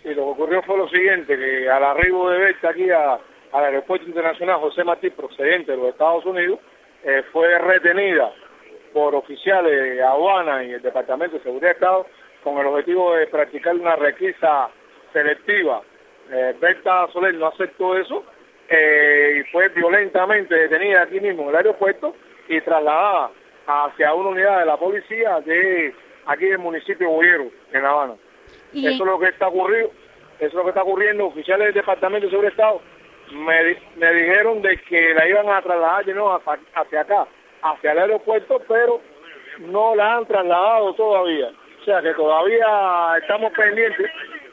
Y lo que ocurrió fue lo siguiente, que al arribo de Berta aquí al aeropuerto internacional José Martí, procedente de los Estados Unidos, fue retenida por oficiales de aduana y el Departamento de Seguridad de Estado con el objetivo de practicar una requisa selectiva. Berta Soler no aceptó eso y fue violentamente detenida aquí mismo en el aeropuerto y trasladada hacia una unidad de la policía de aquí del municipio de Boyero, en La Habana. Eso es lo que está ocurriendo. Oficiales del Departamento de Seguridad de Estado me dijeron de que la iban a trasladar de nuevo hacia acá, hacia el aeropuerto, pero no la han trasladado todavía. O sea que todavía estamos pendientes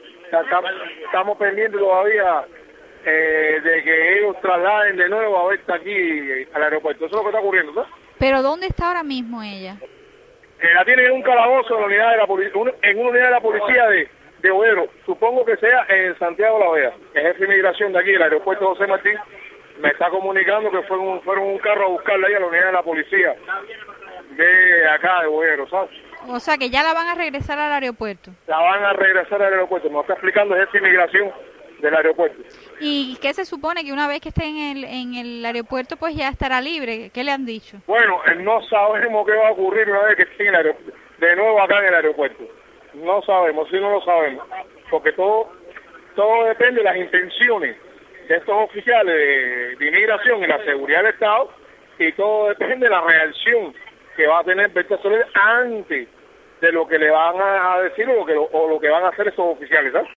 todavía de que ellos trasladen de nuevo a Berta aquí al aeropuerto. Eso es lo que está ocurriendo, ¿sabes? ¿Pero dónde está ahora mismo ella? La tienen en un calabozo en la unidad de la en una unidad de la policía de Boyero. Supongo que sea en Santiago de la Vega. El jefe de inmigración de aquí, el aeropuerto José Martín, me está comunicando que fueron un carro a buscarla ahí a la unidad de la policía de acá de Boyero, ¿sabes? O sea que ya la van a regresar al aeropuerto. La van a regresar al aeropuerto, me lo está explicando el jefe de inmigración del aeropuerto. ¿Y qué se supone que una vez que esté en el aeropuerto pues ya estará libre? ¿Qué le han dicho? Bueno, no sabemos qué va a ocurrir una vez que esté de nuevo acá en el aeropuerto. No sabemos, sí no lo sabemos, porque todo depende de las intenciones de estos oficiales de inmigración y la seguridad del Estado, y todo depende de la reacción que va a tener Berta Soler antes de lo que le van a decir o lo que van a hacer esos oficiales, ¿sabes?